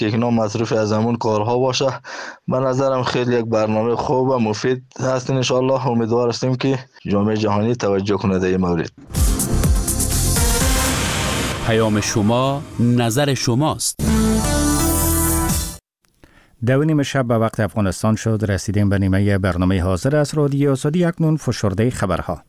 که اینا مصروف از همون کارها باشه. به نظرم خیلی یک برنامه خوب و مفید هست. ان شاء الله امیدوار هستیم که جامعه جهانی توجه کنه در این مورد. پیام شما نظر شماست. 2:30 شب به وقت افغانستان شد. رسیدیم به نیمه برنامه حاضر از رادیو آزادی. اکنون فشرده خبرها.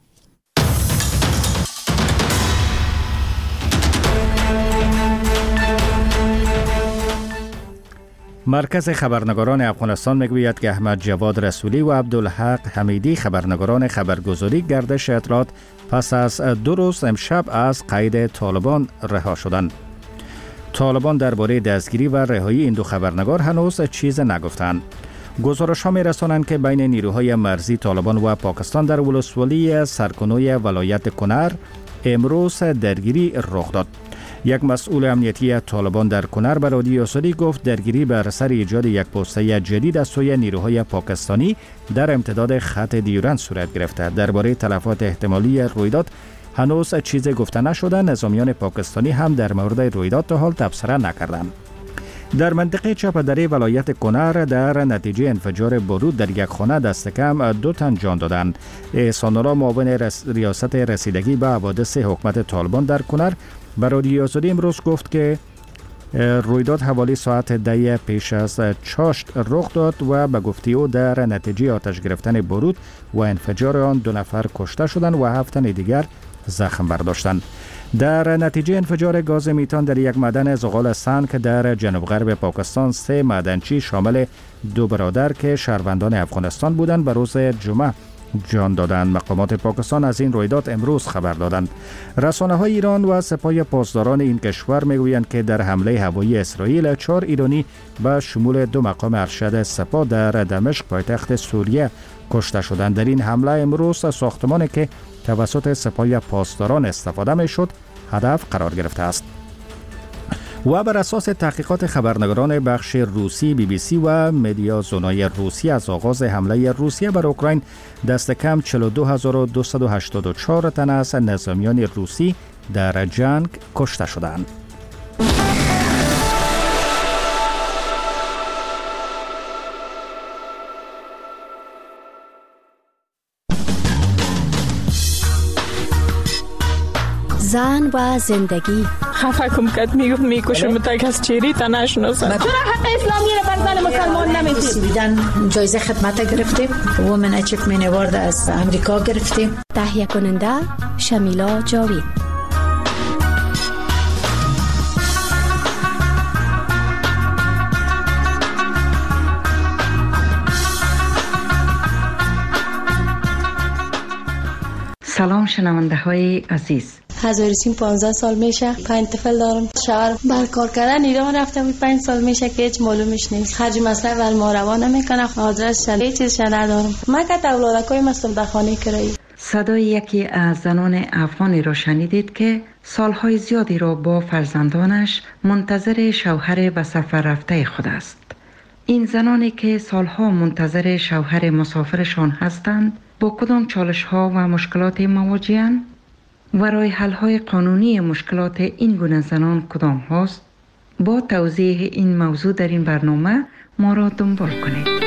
مرکز خبرنگاران افغانستان میگوید که احمد جواد رسولی و عبدالحق حمیدی خبرنگاران خبرگزاری گردش اطلاعات پس از 2 روز امشب از قید طالبان رها شدند. طالبان درباره دستگیری و رهایی این 2 خبرنگار هنوز چیز نگفتند. گزارش‌ها می‌رسانند که بین نیروهای مرزی طالبان و پاکستان در ولسوالی سرکنوی ولایت کنر امروز درگیری رخ داد. یک مسئول امنیتی طالبان در کنر به رادیو آزادی گفت درگیری بر اثر ایجاد یک پوسته جدید از سوی نیروهای پاکستانی در امتداد خط دیورند صورت گرفته. درباره تلفات احتمالی رویداد هنوز چیزی گفته نشده. نظامیان پاکستانی هم در مورد رویداد تا حال تبصره نکردند. در منطقه چپدری ولایت کنر در نتیجه انفجار بارود در یک خانه دست کم 2 تن جان دادند. احسان الله معاون ریاست رسیدگی به حوادث حکومت طالبان در کنر به رادیو آزادی امروز گفت که رویداد حوالی ساعت 10 پیش از چاشت رخ داد و به گفته او در نتیجه آتش گرفتن بارود و انفجار آن 2 نفر کشته شدند و 7 تن دیگر زخم برداشتند. در نتیجه انفجار گاز میتان در یک معدن زغال سنگ در جنوب غرب پاکستان 3 معدنچی شامل 2 برادر که شهروندان افغانستان بودند به روز جمعه جان دادند. مقامات پاکستان از این رویداد امروز خبر دادند. رسانه‌های ایران و سپاه پاسداران این کشور میگویند که در حمله هوایی اسرائیل 4 ایرانی به شمول 2 مقام ارشد سپاه در دمشق پایتخت سوریه کشته شدند. در این حمله امروز ساختمانی که توسط سپاه پاسداران استفاده میشد هدف قرار گرفته است. و بر اساس تحقیقات خبرنگاران بخش روسی BBC و مدیا زونای روسی از آغاز حمله روسیه بر اوکراین دست کم 42284 تن از نظامیان روسی در جنگ کشته شدند. زن و زندگی خفه کم کد میکشم تک از چیری تا نشناسم. چرا حق اسلامی رو بر زن مسلمان نمیدید؟ بیدن جایزه خدمت گرفتیم. وومن اچیومنت اوارد از امریکا گرفتیم. تهیه کننده شمیلا جاوید. سلام شنونده های عزیز. از ورسیم 15 سال میشه، 5 طفل دارم. شوهر بر کار کردن ایران رفته بود، 5 سال میشه که هیچ معلومش نیست. خرج مصرف ول ما روا نمیکنه، آدرس هیچ چیزش ندارم. من که اولادکای مستم در خانه کرایی. صدای یکی از زنان افغانی را شنیدید که سالهای زیادی را با فرزندانش منتظر شوهر به سفر رفته خود است. این زنانی که سالها منتظر شوهر مسافرشان هستند با کدام چالش‌ها و مشکلات مواجه‌اند و راه حل‌های قانونی مشکلات این گونه زنان کدام هاست؟ با توضیح این موضوع در این برنامه ما را دنبال کنید.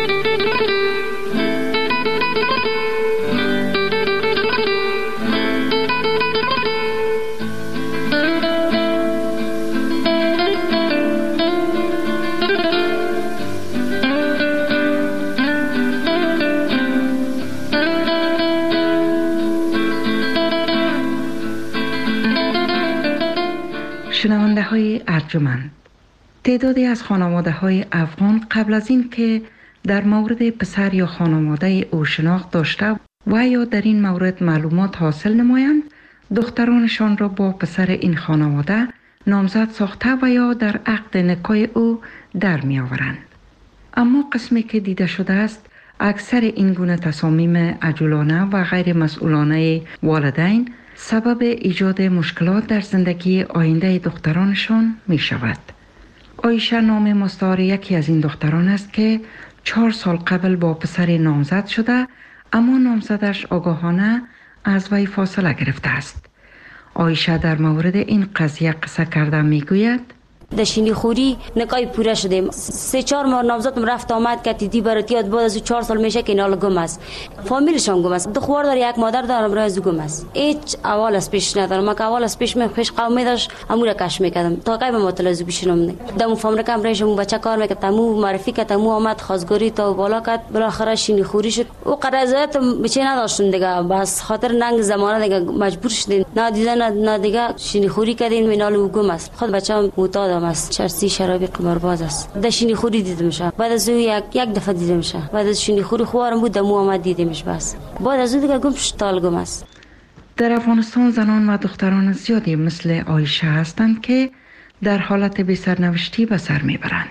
شنونده های ارجمند، تعدادی از خانواده های افغان قبل از این که در مورد پسر یا خانواده او شناخت داشته و یا در این مورد معلومات حاصل نمایند، دخترانشان را با پسر این خانواده نامزد ساخته و یا در عقد نکاح او در می آورند. اما قسمی که دیده شده است، اکثر این گونه تصامیم عجولانه و غیر مسئولانه والدین سبب ایجاد مشکلات در زندگی آینده دخترانشان می شود. عایشه نام مستعار یکی از این دختران است که 4 سال قبل با پسر نامزد شده، اما نامزدش آگاهانه از وی فاصله گرفته است. عایشه در مورد این قضیه قصه کرده می گوید: دشینی خوری نکای پوره شدیم 3-4 ماه نوزادم رفت آمد که دیدی براتیات بعد از 4 سال میشه که اینا گم است فامیلشون گم است 2 خوار داره 1 مادر دارم برای از گم است هیچ اول از پیش ندارم ما که اول از پیش قومی داشت امور کش میکردم تا کی به متلازم بشینم دم فامیل کم رایشم بچه کار میکرد تمو معرفی کرد تمو آمد خواستگاری تا بالا کرد بالاخره شینی خوری شد او قرضیت بچه نداشتن دیگه بس خاطر ننگ زمانه دیگه مجبور شدین نه دیدن نه دیگه شینی خوری کردین مینال گم است خود بچه‌م معتادم است چرسی شرابی قمارباز است دشینی خوری دیدمش بعد از یک دفعه دیدمش بعد از شینی خوری خوارم بود دمو آمد دیدمش بس بعد از دیگه گم شتال گم است. در افغانستان زنان و دختران زیادی مثل عایشه هستند که در حالت بی سرنوشتی به سر میبرند.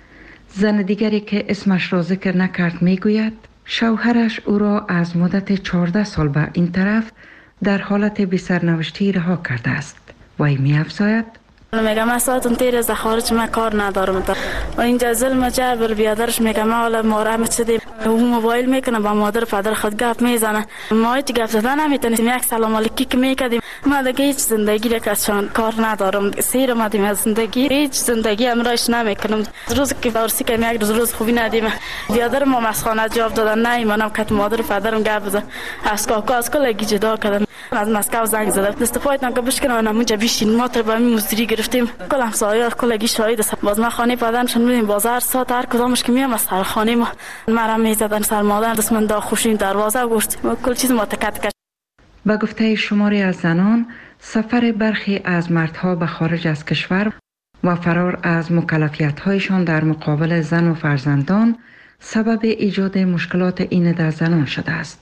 زن دیگری که اسمش را ذکر نکرد میگوید شوهرش او را از مدت 14 سال به این طرف در حالت بی سرنوشتی رها کرده است. وی می‌افزاید میگم من ساعتم تیر از خارج من کار ندارم و اینجا ظلم جبر بیادرش میگم حالا مورم شده او موبایل میکنه با مادر پدر خود گپ میزنه ما هیچ گپ زدن نمیتونیم یک سلام علیکی که میکردیم ما دیگه هیچ زندگی را کسان کار ندارم سیر اومدیم از زندگی هیچ زندگی امرایش نمیکنم روز که فارسی که یک روز خوبی ندیم بیادر ما مسخانه جواب دادن نه ایمانم که مادر پدرم گپ بزن از کاکا از کلگی جدا کردم از مسکو زنگ زدم دست پایتون که بشکنم اونجا بشین ما تر با مزدوری گرفتیم کل همسایه‌ها کلگی شاهد است باز ما خانه پدرشون میریم بازار ساعت هر کدامش که میام از سر خانه ما مرا میزدن سر مادر دست من دا خوشین دروازه گشت کل چیز ما تکت. با گفته شماری از زنان سفر برخی از مردها به خارج از کشور و فرار از مکلفیت‌هایشان در مقابل زن و فرزندان سبب ایجاد مشکلات این در زنان شده است.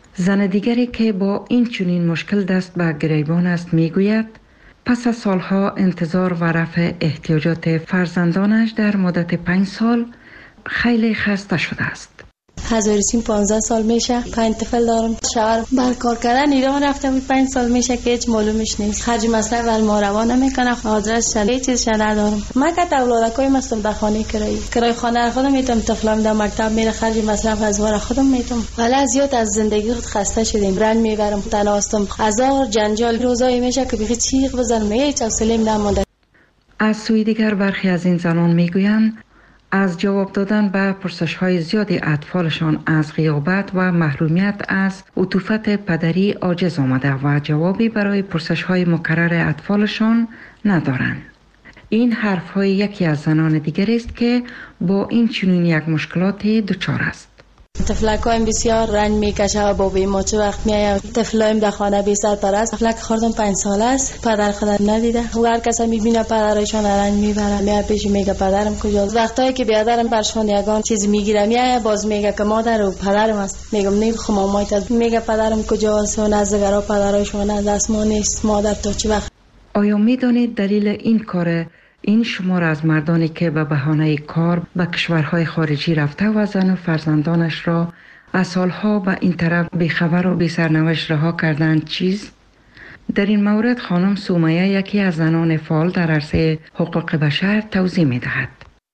زن دیگری که با این چنین مشکل دست به گریبان است میگوید پس از سالها انتظار و رفع احتیاجات فرزندانش در مدت 5 سال خیلی خسته شده است. هزارسیم 15 سال میشه 5 طفل دارم شوهر بر کار کردن ایران رفته بود 5 سال میشه که هیچ معلومش نیست خرج مصرف ول ما روان نمیکنه آدرس هیچ چیز ندارم من که اولادکای مستم در خانه کرای خانه خودم میتونم طفلم در مکتب میره خرج مصرف از وار خودم میتونم ولی زیاد از زندگی خود خسته شدیم رنج میبرم تناستم هزار جنجال روزایی میشه که بخی چیغ بزنم هیچ حوصله نمونده. از سوی دیگر برخی از این زنان میگویند از جواب دادن به پرسش‌های زیادی اطفالشان از غیابت و محرومیت از عطوفت پدری عاجز آمده و جوابی برای پرسش‌های مکرر اطفالشان ندارند. این حرف‌های یکی از زنان دیگر است که با این چنین یک مشکلاتی دچار است. طفلکایم بسیار رنج میکشه و بابی ما چه وقت میایم طفلایم در خانه بی سرپرست طفلک خوردم 5 سال است پدر خودم ندیده و هر کس میبینه پدرشان رنج میبره میاد پیش میگه پدرم کجاست وقتایی که بیادرم برشون یگان چیز میگیره میاد باز میگه که مادر و پدرم است میگم نمیخوام مامایت میگه پدرم کجاست و نزدگرا پدرشون از دست ما نیست مادر تا چه وقت. آیا میدانید دلیل این کار این شمار از مردانی که به بهانه کار به کشورهای خارجی رفته و زن و فرزندانش را از سالها به این طرف بیخبر و بی سرنوشت رها کردند چیست؟ در این مورد خانم سومیه یکی از زنان فعال در عرصه حقوق بشر توضیح می دهد.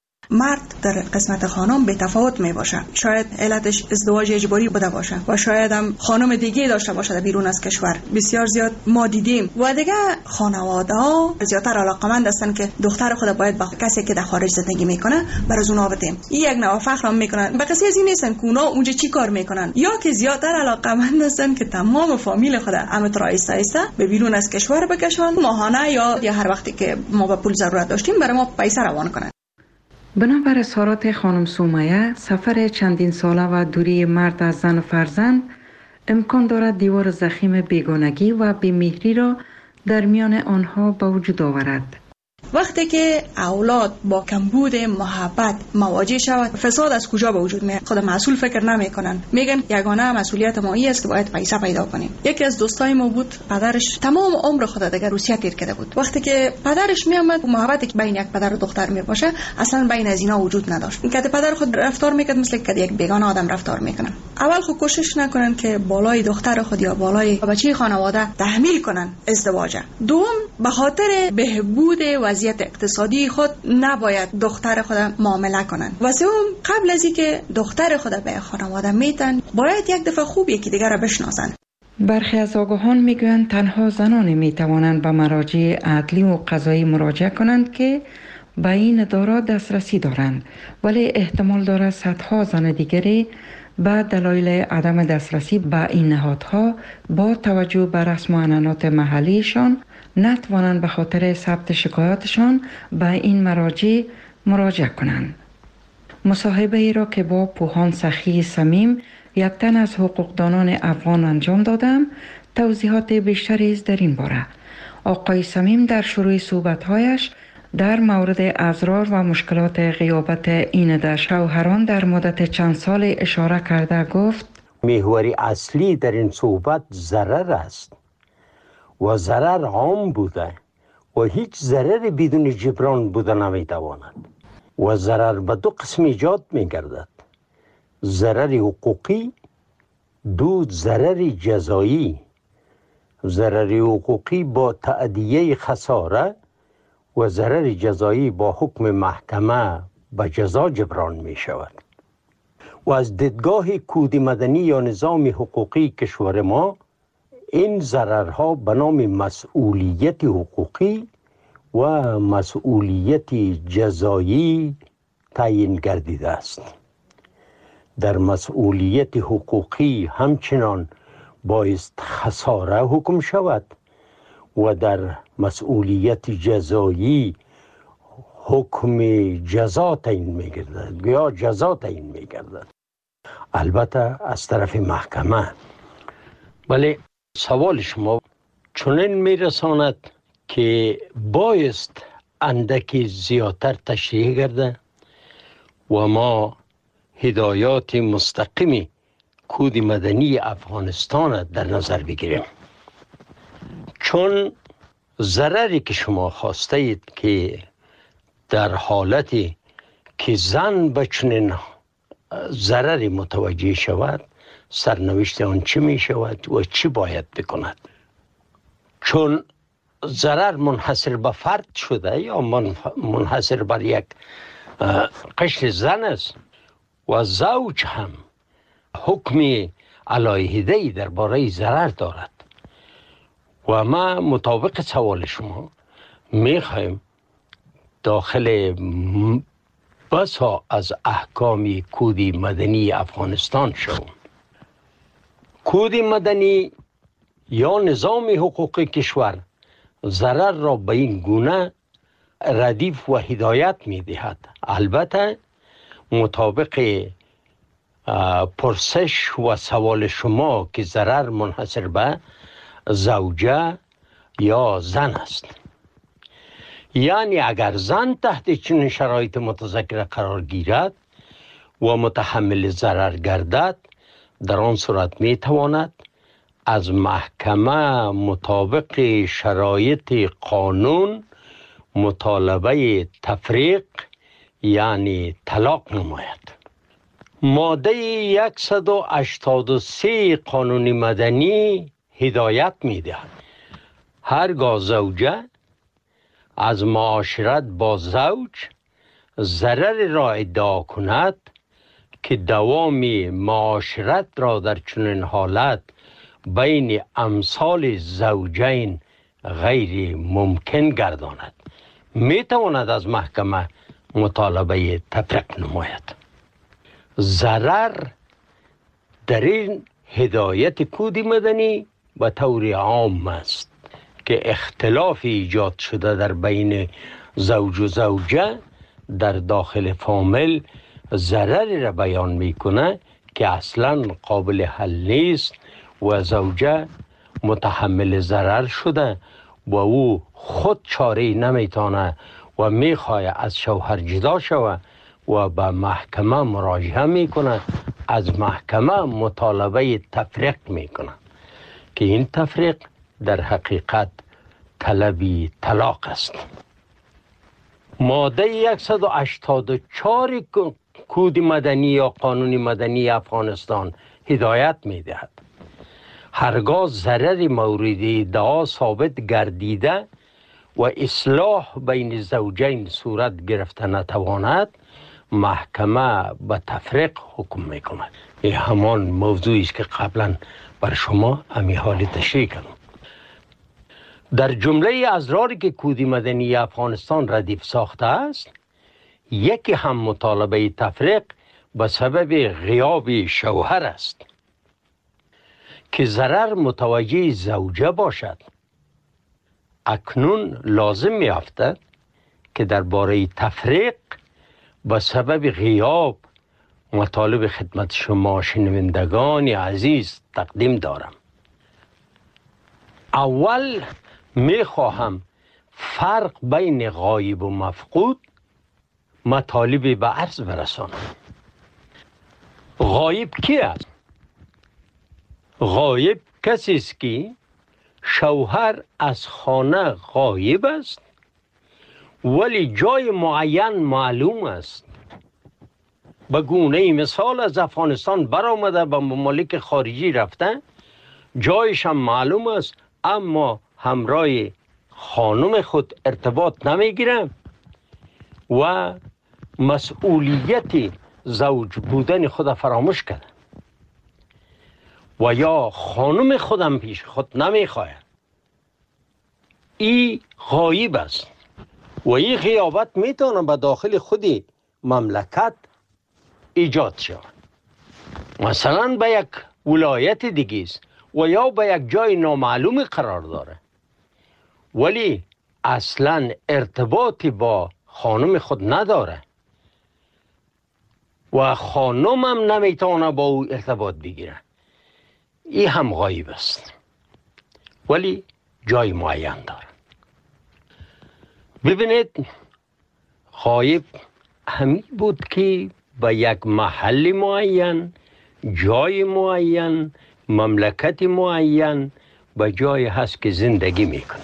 مرد در قسمت خانم به تفاوت می باشه شاید علتش ازدواج اجباری بوده باشه و شاید هم خانم دیگه داشته باشه بیرون از کشور بسیار زیاد ما دیدیم و دیگه خانواده ها زیادتر علاقمند هستن که دختر خود باید با کسی که در خارج زندگی میکنه بر از اونها بدیم این یک نوع فخر هم میکنن به کسی از این نیستن که اونا اونجا چی کار میکنن یا که زیادتر علاقمند هستن که تمام فامیل خود امت را ایسته به بیرون از کشور بکشن ماهانه یا هر وقتی که ما به پول ضرورت داشتیم برای ما پیسه روان کنن. بنابر اظهارات خانم سومیه سفر چندین ساله و دوری مرد از زن و فرزند امکان دارد دیوار ضخیم بیگانگی و بی‌مهری را در میان آنها به وجود آورد. وقتی که اولاد با کمبود محبت مواجه شود فساد از کجا به وجود میاد خود مسئول فکر نمیکنن میگن یگانه مسئولیت ما این است که باید پیسه پیدا کنیم. یکی از دوستای ما بود پدرش تمام عمر خود دیگه روسیه تیر کرده بود وقتی که پدرش میامد محبتی که بین یک پدر و دختر میباشه اصلا بین از اینا وجود نداشت اینکه پدر خود رفتار میکرد مثل که یک بیگانه آدم رفتار میکنن. اول خود کوشش نکنن که بالای دختر خود یا بالای بچه خانواده تحمیل کنن ازدواج. دوم به خاطر بهبود وضعیت اقتصادی خود نباید دختر خود معامله کنن و سوم قبل از اینکه دختر خود به خانواده میتن باید یک دفعه خوب یکی دیگر را بشناسن. برخی از آگاهان میگویند تنها زنان میتوانند به مراجع عدلی و قضایی مراجعه کنند که به این ادارات دسترسی دارند، ولی احتمال دارد صدها زن دیگری به دلایل عدم دسترسی به این نهادها با توجه به رسم و عنعنات محلیشان نتوانند به خاطر ثبت شکایاتشان به این مراجع مراجعه کنند. مصاحبه ای را که با پوهان سخی صمیم، یک تن از حقوقدانان افغان انجام دادم، توضیحات بیشتری است در این باره. آقای صمیم در شروع صحبت‌هایش در مورد اضرار و مشکلات غیابت این در شوهران در مدت چند سال اشاره کرده گفت: محور اصلی در این صحبت ضرر است و ضرر عام بوده و هیچ ضرر بدون جبران بوده نمیتواند و ضرر به دو قسم ایجاد میگردد: ضرر حقوقی، دو ضرر جزایی. ضرر حقوقی با تأدیه خساره و ضرر جزایی با حکم محکمه به جزا جبران می شود. و از دیدگاه کود مدنی یا نظام حقوقی کشور ما، این ضررها به نام مسئولیت حقوقی و مسئولیت جزایی تعیین گردیده است. در مسئولیت حقوقی همچنان بایست خساره حکم شود و در مسئولیت جزایی حکم جزا تعیین می‌گردد یا جزا تعیین می‌گردد، البته از طرف محکمه. ولی سوال شما چنین میرساند که بایست اندکی زیادتر تشریح گرده و ما هدایات مستقیمی کود مدنی افغانستان در نظر بگیریم، چون ضرری که شما خواسته اید که در حالتی که زن به چنین ضرری متوجه شود، سرنوشت آن چی می شود و چی باید بکند. چون ضرر منحصر به فرد شده یا منحصر بر یک قشر زن است و زوج هم حکم علیحده‌ای درباره ضرر دارد و ما مطابق سوال شما میخوایم داخل بسا از احکام کود مدنی افغانستان شویم. کود مدنی یا نظام حقوقی کشور ضرر را به این گونه ردیف و هدایت میدهد، البته مطابق پرسش و سوال شما که ضرر منحصر به زوجه یا زن است. یعنی اگر زن تحت چنین شرایط متذکره قرار گیرد و متحمل ضرر گردد، در آن صورت می تواند از محکمه مطابق شرایط قانون مطالبه تفریق یعنی طلاق نماید. ماده 183 قانون مدنی هدایت می دهد هرگاه زوجه از معاشرت با زوج ضرر را ادعا کند که دوام معاشرت را در چنین حالت بین امثال زوجین غیر ممکن گرداند، می تواند از محکمه مطالبه تفریق نماید. ضرر در این هدایت کود مدنی به طور عام است که اختلاف ایجاد شده در بین زوج و زوجه در داخل فامیل ضرری را بیان میکنه که اصلا قابل حل نیست و زوجه متحمل ضرر شده و او خود چاره‌ای نمیتونه و میخواه از شوهر جدا شود و به محکمه مراجعه میکنه، از محکمه مطالبه تفریق میکنه که این تفریق در حقیقت طلبی طلاق است. ماده 184 کود مدنی یا قانون مدنی افغانستان هدایت میدهد هرگاه ضرر مورد ادعا ثابت گردیده و اصلاح بین زوجین صورت گرفته نتواند، محکمه به تفریق حکم میکند. این همان موضوعی است که قبلا بر شما امی حال تشریح کردم. در جمله ازراری که کود مدنی افغانستان ردیف ساخته است، یکی هم مطالبه تفریق به سبب غیاب شوهر است که ضرر متوجه زوجه باشد. اکنون لازم می افتد که درباره تفریق به سبب غیاب مطالب خدمت شما شنوندگان عزیز تقدیم دارم. اول می خواهم فرق بین غایب و مفقود مطالب به عرض برسانم. غایب کی است؟ غایب کسی است که شوهر از خانه غایب است ولی جای معین معلوم است. به گونه مثال از افغانستان برآمده به ممالک خارجی رفته، جایش هم معلوم است اما همراه خانم خود ارتباط نمیگیره و مسئولیت زوج بودن خود فراموش کرده و یا خانم خودم پیش خود نمیخواه. این غایب است و این غیابت میتونه به داخل خودی مملکت ایجاد شود. مثلا به یک ولایت دیگه است و یا به یک جای نامعلوم قرار داره ولی اصلا ارتباطی با خانم خود نداره و خانم هم نمیتونه با او ارتباط بگیره. این هم غایب است ولی جای معین داره. ببینید، غایب همین بود که به یک محل معین، جای معین، مملکت معین به جای هست که زندگی میکنه.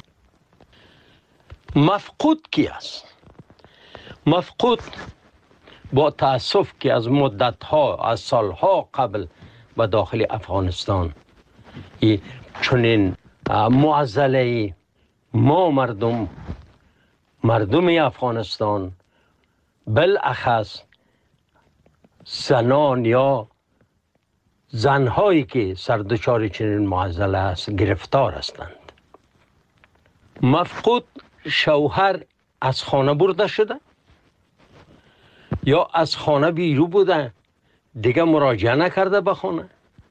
مفقود کی است؟ مفقود با تأسف که از مدتها، از سالها قبل به داخل افغانستان چنین معضله ما مردم افغانستان بالاخص زنان یا زنهایی که سردچار چنین معضله است گرفتار هستند. مفقود شوهر از خانه برده شده یا از خانه بیرون بوده، دیگه مراجعه نکرده به خانه.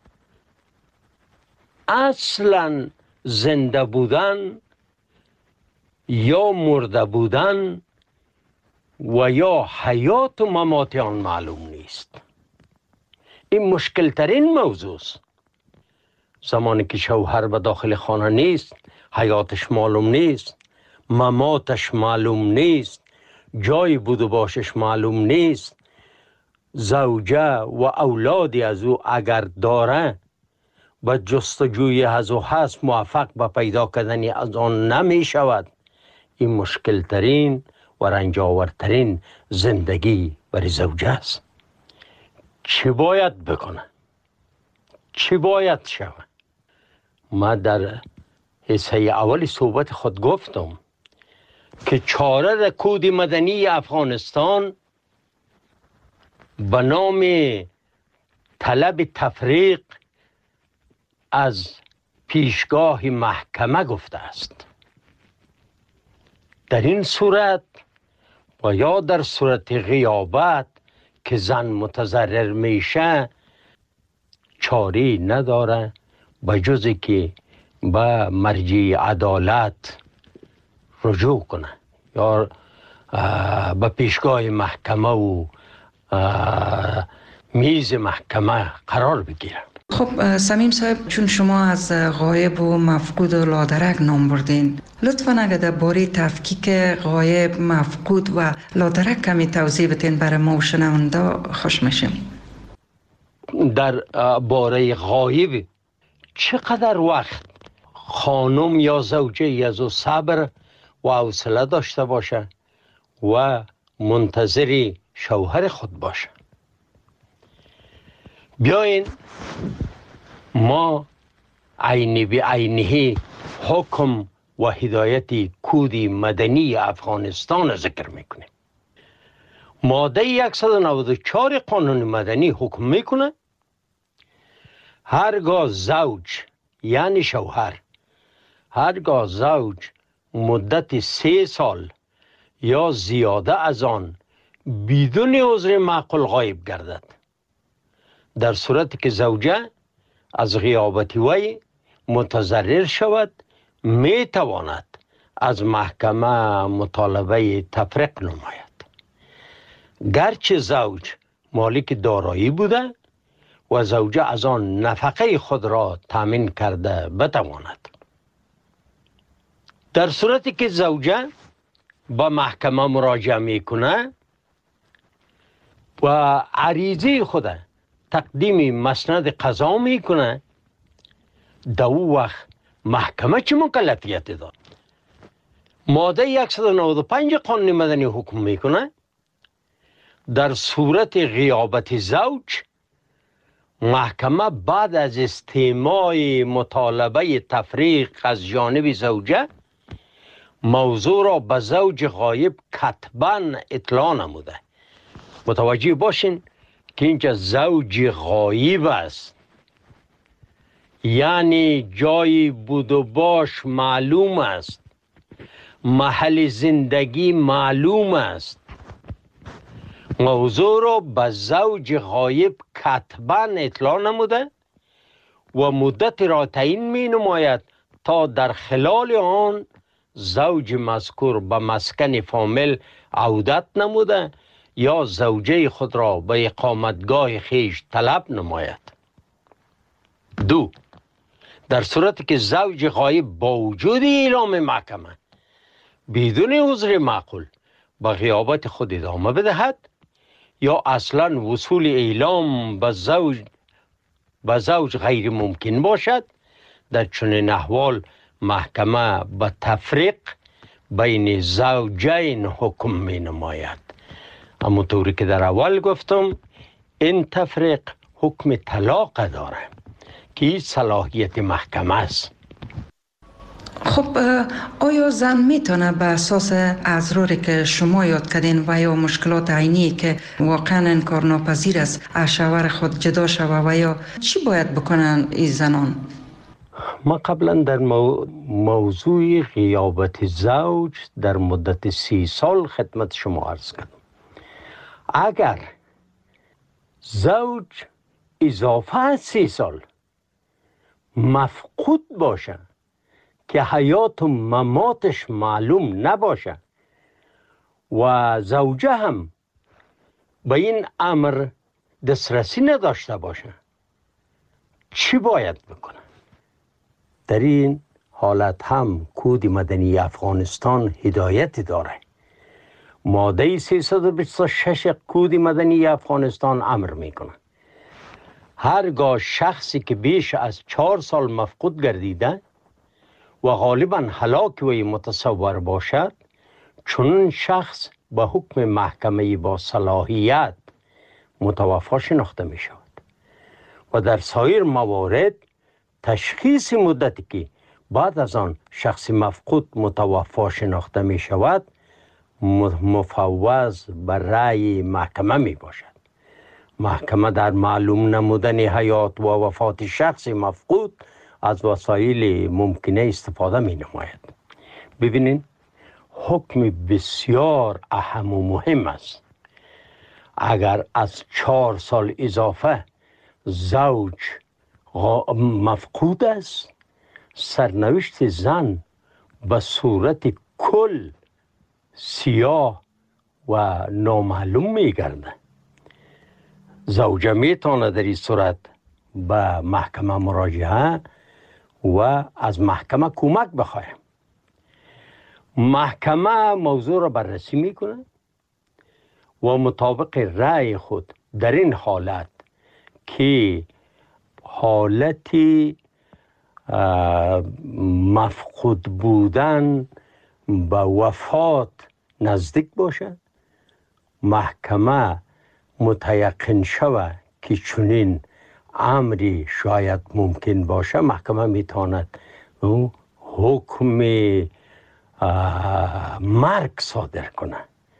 اصلا زنده بودن یا مرده بودن و یا حیات و ممات آن معلوم نیست. این مشکل ترین موضوع است. زمانی که شوهر به داخل خانه نیست، حیاتش معلوم نیست، مماتش معلوم نیست، جای بود و باشش معلوم نیست، زوجه و اولادی از او اگر داره به جستجوی از او هست موفق به پیدا کردن از آن نمی شود. این مشکل ترین و رنجاورترین زندگی برای زوجه است. چی باید بکنه؟ چی باید شود؟ ما در حصه اول صحبت خود گفتم که چاره کود مدنی افغانستان به نام طلب تفریق از پیشگاه محکمه گفته است. در این صورت و یا در صورت غیابت که زن متضرر میشه چاری نداره به جز که به مرجع عدالت رجوع کنه یا به پیشگاه محکمه و میز محکمه قرار بگیره. خب صمیم صاحب، چون شما از غایب و مفقود و لادرک نام بردین، لطفاً اگر درباره تفکیک غایب، مفقود و لادرک کمی توضیح بدین برای ما و شنونده خوش میشیم. در باره غایب چقدر وقت خانم یا زوجه از او صبر و حوصله داشته باشه و منتظر شوهر خود باشه. بیاین ما عینی به عینه حکم و هدایت کود مدنی افغانستان ذکر میکنه. ماده 194 قانون مدنی حکم میکنه هرگاه زوج یعنی شوهر هرگاه زوج مدت 3 سال یا زیاده از آن بدون عذر معقول غایب گردد، در صورتی که زوجه از غیابت وی متضرر شود، می تواند از محکمه مطالبه تفریق نماید. گرچه زوج مالک دارایی بوده و زوجه از آن نفقه خود را تامین کرده بتواند. در صورتی که زوجه با محکمه مراجعه میکنه و عریضه خود تقدیم مسند قضا میکنه، در او وقت محکمه چه مکلفیت داد؟ ماده 195 قانون مدنی حکم میکنه در صورت غیابت زوج، محکمه بعد از استماع مطالبه تفریق از جانب زوجه موضوع را به زوج غایب کتباً اطلاع نموده. متوجه باشین که اینجا زوج غایب است، یعنی جای بود و باش معلوم است، محل زندگی معلوم است. موضوع را به زوج غایب کتباً اطلاع نموده و مدت را تعیین می نماید تا در خلال آن زوج مذکور به مسکن فامیل عودت نموده یا زوجه خود را به اقامتگاه خیش طلب نماید. 2. در صورتی که زوج غایب با وجود اعلام محکمه بدون عذر معقول به غیابت خود ادامه بدهد یا اصلا وصول اعلام به زوج غیر ممکن باشد، در چنین احوال محکمه به تفریق بین زوجین حکم می نماید. اما طوری که در اول گفتم، این تفریق حکم طلاق داره که این صلاحیت محکمه است. خب آیا زن میتونه به اساس اضراری که شما یاد کردین و یا مشکلات عینی که واقعا انکارناپذیر است از شوهر خود جدا شوه و یا چی باید بکنن این زنان؟ ما قبلا در موضوع غیابت زوج در مدت 30 سال خدمت شما عرض کردم. اگر زوج اضافه از 30 سال مفقود باشه که حیات و مماتش معلوم نباشه و زوجه هم به این امر دسترسی نداشته باشه، چی باید بکنه؟ در این حالت هم کود مدنی افغانستان هدایت داره. ماده 326 کود مدنی افغانستان امر میکنه هرگاه شخصی که بیش از 4 سال مفقود گردیده و غالباً هلاک وی متصور باشد، چنین شخص به حکم محکمه با صلاحیت متوفا شناخته می شود و در سایر موارد تشخیص مدتی که بعد از آن شخص مفقود متوفا شناخته می شود مفوض به رأی محکمه می باشد. محکمه در معلوم نمودن حیات و وفات شخص مفقود از وسایل ممکنه استفاده می نماید. ببینین حکم بسیار اهم و مهم است. اگر از 4 سال اضافه زوج مفقود است، سرنوشت زن به صورت کل سیاه و نامعلوم می گرده. زوجه می تواند در این صورت به محکمه مراجعه و از محکمه کمک بخواهیم. محکمه موضوع را بررسی میکنه و مطابق رأی خود در این حالت که حالتی مفقود بودن به وفات نزدیک باشه، محکمه متیقن شود که چنین امری شاید ممکن باشه، محکمه میتواند حکم مرگ صادر کنه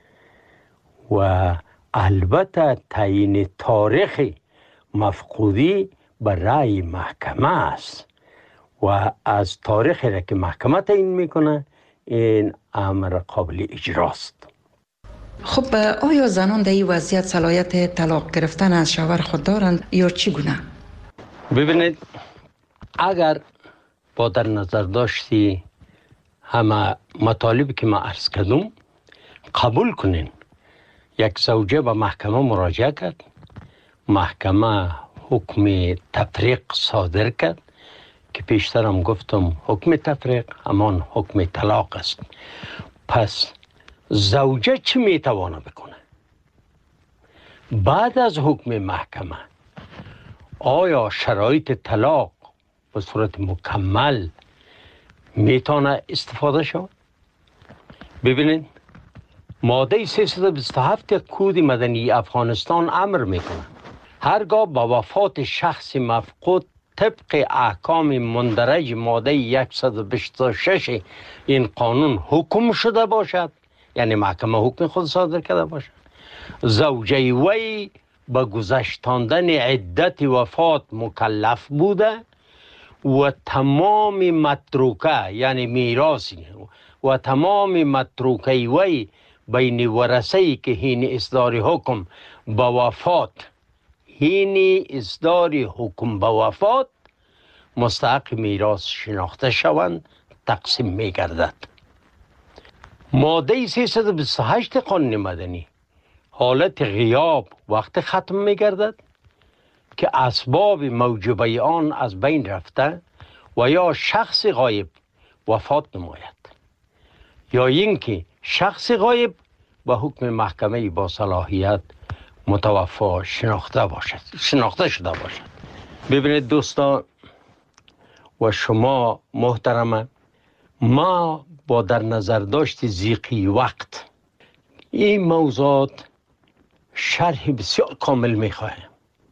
و البته تعیین تاریخ مفقودی به رأی محکمه است و از تاریخی را که محکمه تعیین میکنه این امر قابل اجراست. خب آیا زنان در این وضعیت صلاحیت طلاق گرفتن از شوهر خود دارند یا چگونه؟ ببینید، اگر با در نظر داشتی همه مطالبی که ما عرض کردم قبول کنین، یک زوجه به محکمه مراجعه کرد، محکمه حکم تفریق صادر کرد که پیشترم گفتم حکم تفریق همان حکم طلاق است. پس زوجه چی میتوانه بکنه؟ بعد از حکم محکمه آیا شرایط طلاق به صورت مکمل میتونه استفاده شود؟ ببینید، ماده 327 کود مدنی افغانستان امر میکنه هرگاه با وفات شخص مفقود طبق احکام مندرج ماده 126 این قانون حکم شده باشد، یعنی محکمه حکم خود صادر کرده باشد، زوجه وی به گذشتاندن عدت وفات مکلف بوده و تمام متروکه یعنی میراثی و تمام متروکه وی بین ورثه‌ای که حین اصدار حکم به وفات مستحق میراث شناخته شوند تقسیم می گردد. ماده 328 قانون مدنی حالت غیاب وقت ختم می گردد که اسباب موجبه آن از بین رفته و یا شخص غایب وفات نماید یا اینکه شخص غایب به حکم محکمه با صلاحیت متوفا شناخته شده باشد. ببینید دوستان و شما محترمه، ما با در نظر داشت ضیقی وقت این موضوعات شرح بسیار کامل میخواهیم.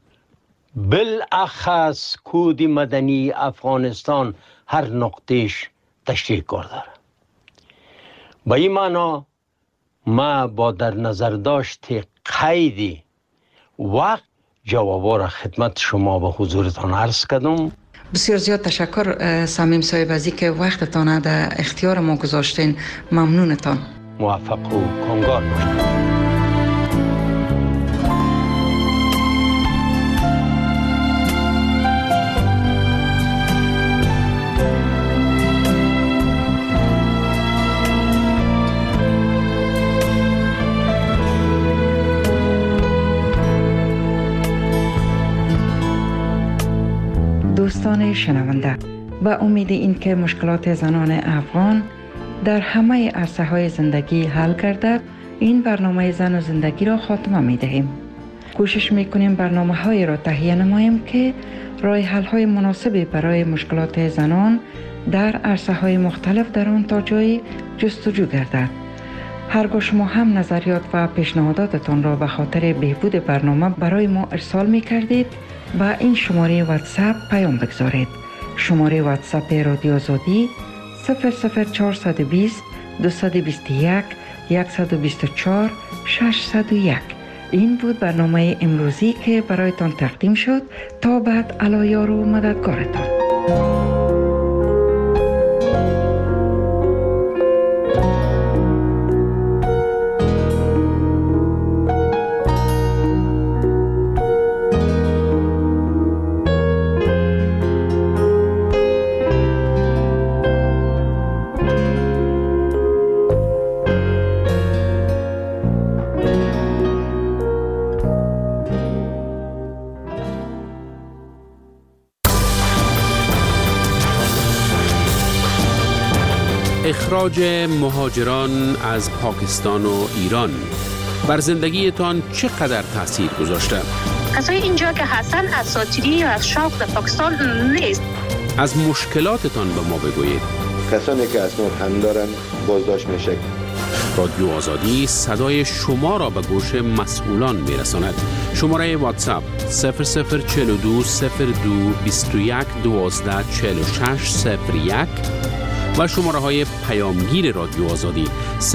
بالاخص کود مدنی افغانستان هر نقطهش تشریح کار داره. با این معنا ما با در نظر داشت قید وقت جوابا را خدمت شما به حضورتان عرض کردم. بسیار زیاد تشکر صمیم صاحب از اینکه وقتتان در اختیار ما گذاشتین. ممنونتان. موفق و کامگار باشید. دوستان شنونده، با امید این که مشکلات زنان افغان در همه عرصه‌های زندگی حل گردد، این برنامه زن و زندگی را خاتمه می دهیم. کوشش می کنیم برنامه‌هایی را تهیه نماییم که راه حل‌های مناسبی برای مشکلات زنان در عرصه‌های مختلف در آن تا جایی جستجو گردد. هرگاه شما هم نظریات و پیشنهاداتتان را به خاطر بهبود برنامه برای ما ارسال می کردید، با این شماره واتساپ پیام بگذارید. شماره واتساپ رادیو آزادی 00420 221 124 601. این بود برنامه امروزی که برایتان تقدیم شد. تا بعد، الایار و مددگارتان. اخراج مهاجران از پاکستان و ایران بر زندگیتان چقدر تاثیر گذاشته؟ کسایی اینجا که هستن اساطیری یا از شوق در پاکستان نیست. از مشکلاتتان به ما بگویید. کسانی که اسناد هم دارن بازداشت میشه. رادیو آزادی صدای شما را به گوش مسئولان میرساند. شماره واتساپ 0042 02 21 12 46 01 و شماره های پیامگیر رادیو آزادی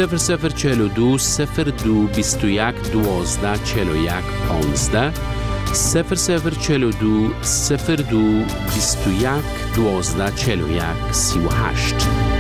0042 02 21 12 41 15 0042 02 21 12 41 38.